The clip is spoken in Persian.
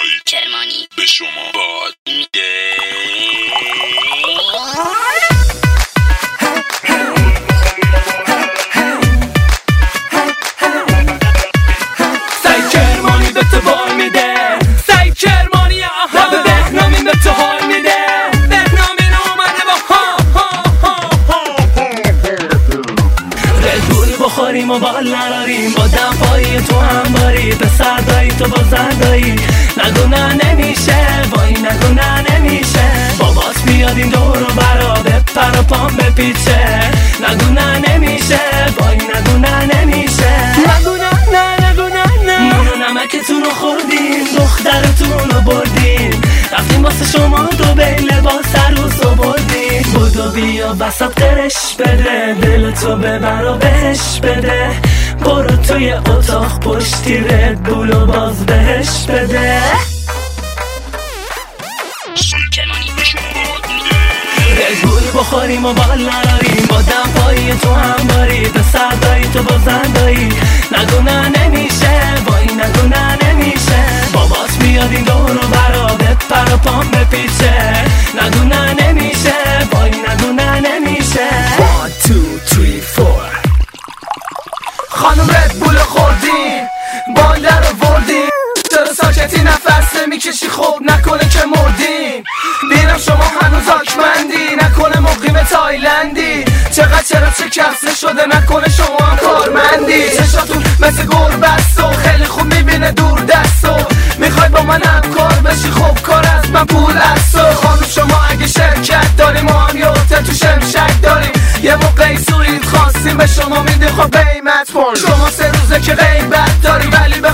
کرمانی به شما باد میده. سعی کرمانی به تو بال میده، سعی کرمانی آها به بهنامین به تو حال میده. بهنامین اومده با رگول بخوریم و بال نراریم، با دمپایی تو هم باری به سردایی تو با زردایی. نگو نه نمیشه وای نگو نه نمیشه، بابات بیاد این دور و برا به پر و پام بپیچه. نگو نه نمیشه وای نگو نه نمیشه، نگو نه نگو نه نون و نمکتون رو خوردین، دخترتون رو بردین، رفتیم واسه شما دو بیل لباس عروس رو بردین. بودو بیا وسط قرش بده، دل تو ببر و بهش بده. برو توی اتاق پشتی ردبول و باز بهش بده. کرمانی به شما باد میده. رگول بخوریم و بال نراریم، با دمپایی تو هم باری به سردایی تو با زردایی. نگو نه نمیشه وای نگو نه نمیشه، بابات میاد این دور و برا به پر و پام بپیچه. نگو نه نمیشه وای نگو نه نمیشه. 1 2 3 4 خانم ردبول خوردین، بال در آوردین، چرا ساکتی نفس نمیکشی؟ خوب نکنه که مردین. بینم شما هنوز آکمندی، نکنه مقیم تایلندی. چرا چه کفسه شده، نکنه شما هم کارمندی. چشاتون مثل گربستو خیلی خوب میبینه دور دستو. میخوای با من همکار بشی؟ خوب کار از من پول استو. خانم شما اگه شرکت داری، ما هم یه هتل تو شمشک داریم. یه موقعی سویت خواستیم به شما میدیم، خب قیمت پون. شما 3 روزه که غیبت داری ولی